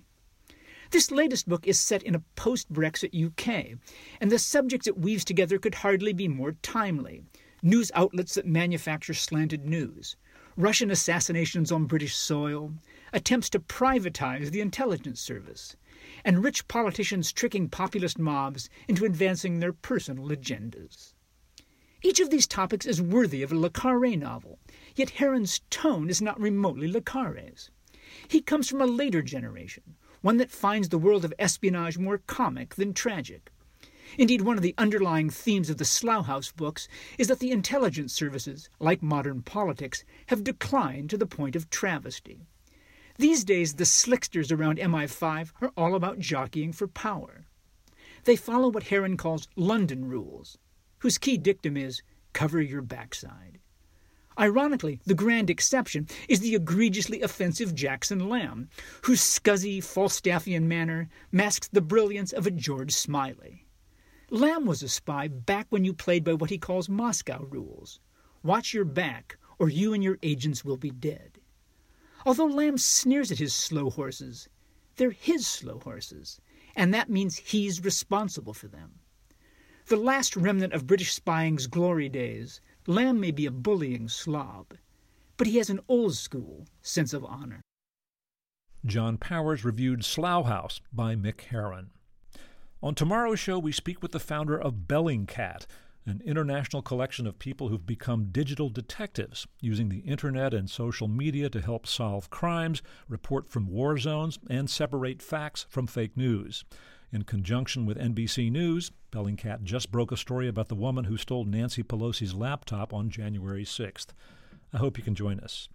This latest book is set in a post-Brexit U K, and the subjects it weaves together could hardly be more timely. News outlets that manufacture slanted news, Russian assassinations on British soil, attempts to privatize the intelligence service, and rich politicians tricking populist mobs into advancing their personal agendas. Each of these topics is worthy of a le Carré novel, yet Herron's tone is not remotely le Carré's. He comes from a later generation, one that finds the world of espionage more comic than tragic. Indeed, one of the underlying themes of the Slough House books is that the intelligence services, like modern politics, have declined to the point of travesty. These days, the slicksters around M I five are all about jockeying for power. They follow what Herron calls London rules, whose key dictum is, cover your backside. Ironically, the grand exception is the egregiously offensive Jackson Lamb, whose scuzzy Falstaffian manner masks the brilliance of a George Smiley. Lamb was a spy back when you played by what he calls Moscow rules. Watch your back, or you and your agents will be dead. Although Lamb sneers at his slow horses, they're his slow horses, and that means he's responsible for them. The last remnant of British spying's glory days, Lamb may be a bullying slob, but he has an old-school sense of honor. John Powers reviewed Slough House by Mick Herron. On tomorrow's show, we speak with the founder of Bellingcat, an international collection of people who've become digital detectives, using the internet and social media to help solve crimes, report from war zones, and separate facts from fake news. In conjunction with N B C News, Bellingcat just broke a story about the woman who stole Nancy Pelosi's laptop on January sixth. I hope you can join us.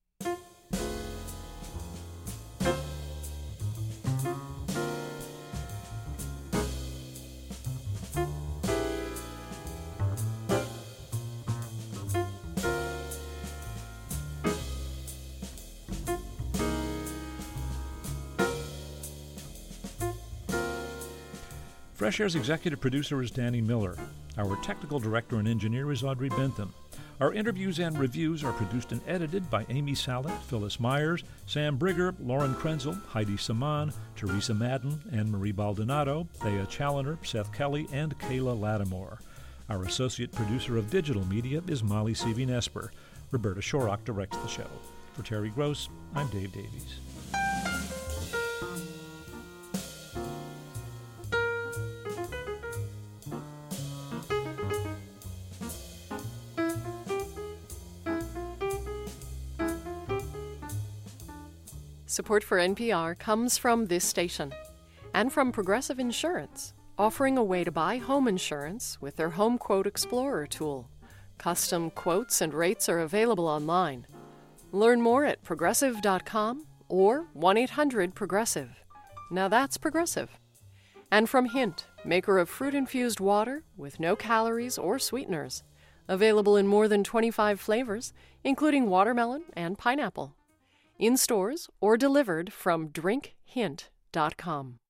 Fresh Air's executive producer is Danny Miller. Our technical director and engineer is Audrey Bentham. Our interviews and reviews are produced and edited by Amy Sallet, Phyllis Myers, Sam Brigger, Lauren Krenzel, Heidi Saman, Teresa Madden, Anne-Marie Baldonado, Thea Challoner, Seth Kelly, and Kayla Lattimore. Our associate producer of digital media is Molly Seavy-Nesper. Roberta Shorrock directs the show. For Terry Gross, I'm Dave Davies. Support for N P R comes from this station and from Progressive Insurance, offering a way to buy home insurance with their Home Quote Explorer tool. Custom quotes and rates are available online. Learn more at progressive dot com or one eight hundred progressive. Now that's Progressive. And from Hint, maker of fruit-infused water with no calories or sweeteners. Available in more than twenty-five flavors, including watermelon and pineapple. In stores or delivered from drink hint dot com.